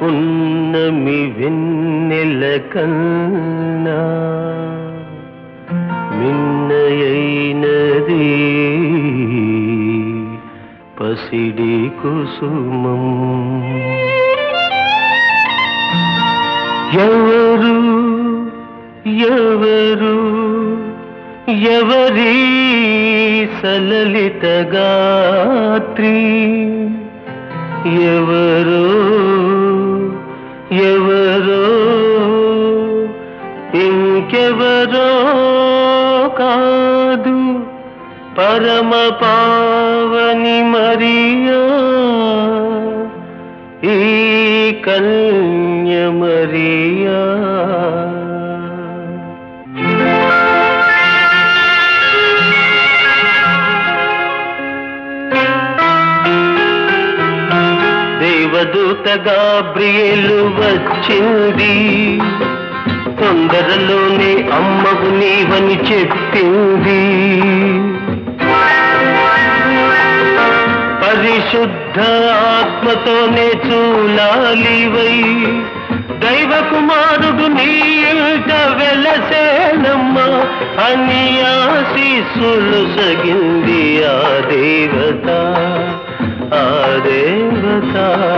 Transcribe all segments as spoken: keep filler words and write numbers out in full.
పున్నమి వెన్నెల కన్నా మిన్నయైనది పసిడి కుసుమం. ఎవరు ఎవరు ఎవరి సలలిత గాత్రి, ఎవరో ఎవరో ఇంకెవరో కాదు పరమ పావని మరియా, ఈ కన్య మరియా. దేవదూత గాబ్రియేలు వచ్చింది, తొందరలోనే అమ్మవు నీవని చెప్పింది. పరిశుద్ధ ఆత్మతోనే చూలాలివై దైవ కుమారుడు నీ ఇంట వెలసేనమ్మా అని ఆశీస్సులు సగింది ఆ దేవత, ఆ దేవత.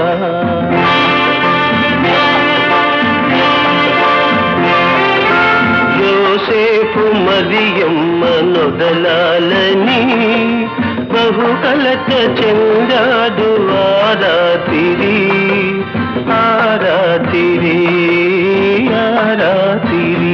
యోసేపు మరియమ్మ నొదలాలని బహు కలత చెందాడు ఆరాతిరి, ఆరాతిరి, ఆరాతిరి.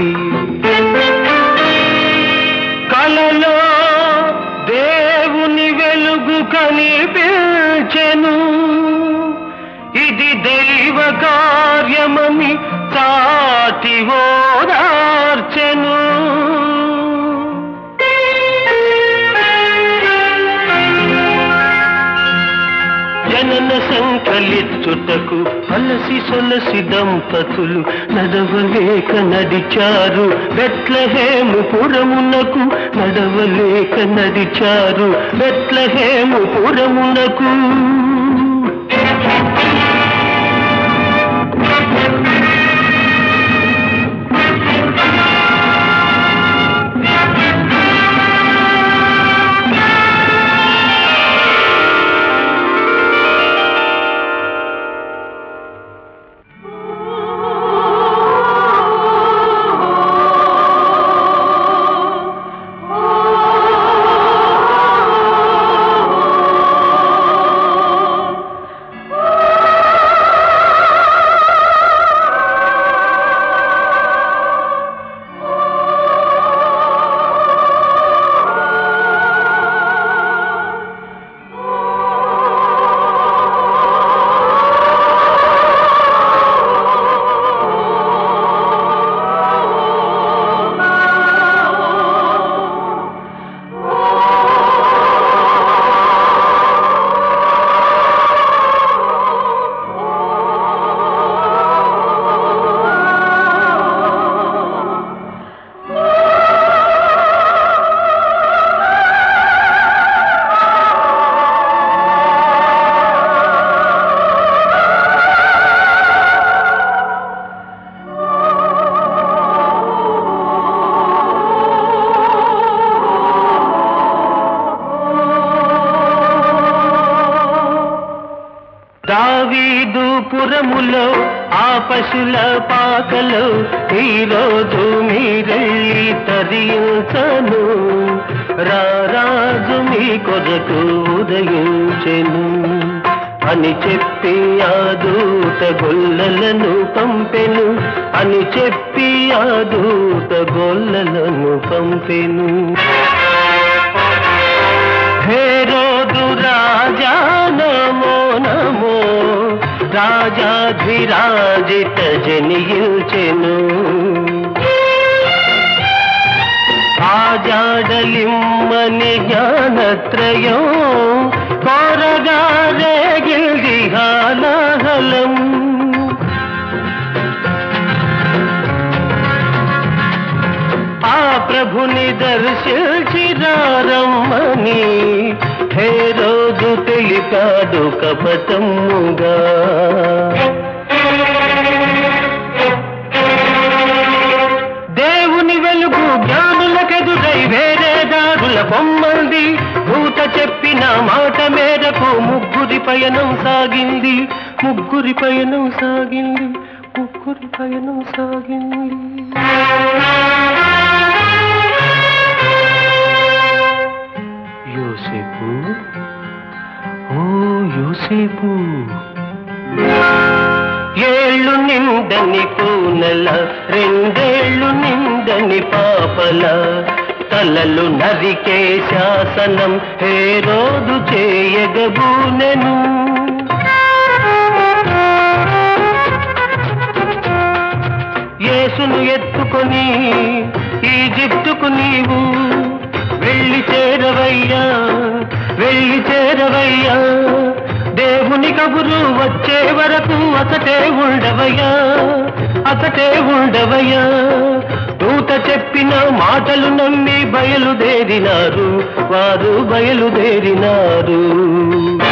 కలలో దేవుని వెలుగు కనిపించెను, ఇది దైవ కార్యమని చాటి ఓదార్చెను. జనన సంకలిచ్చుటకు అలసి సొలసి దంపతులు నడవలేక నడిచారు బెత్లెహేము పురమునకు, నడవలేక నడిచారు బెత్లెహేము పురమునకు. దావీదు పురములో ఆ పశుల పాకలో ఈరోజు మీరెళ్ళి తరించను, రారాజు మీ కొరకు ఉదయించెను అని చెప్పి ఆ దూత గొల్లలను పంపెను, అని చెప్పి ఆ దూత గొల్లలను పంపెను. హేరోదు రాజా నమో నమో, రాజాధిరాజిత జనియించెను. ఆజాడలిమ్మని జ్ఞానత్రయం కోరగా రేగిల్ది హాలాహలం. ఆ ప్రభుని దర్శించిరారమ్మని హేరోదు తెలిపాడు కపటముగా. పొమ్మంది. భూత చెప్పిన మాట మేరకు ముగ్గురి పయనం సాగింది, ముగ్గురి పయనం సాగింది, ముగ్గురి పయనం సాగింది. యోసేపు, ఓ యోసేపు, ఏళ్ళు నిండని కూనల, రెండేళ్ళు నిండని పాపల, తలలు నరికే శాసనం హేరోదు చేయగబూనెను. యేసును ఎత్తుకొని ఈజిప్టుకు నీవు వెళ్ళి చేరవయ్యా, వెళ్ళి చేరవయ్యా. దేవుని కబురు వచ్చే వరకు అతటే ఉండవయ్యా, అతటే ఉండవయ్యా. దూత చెప్పిన మాటలు నమ్మి బయలుదేరినారు, వారు బయలుదేరినారు.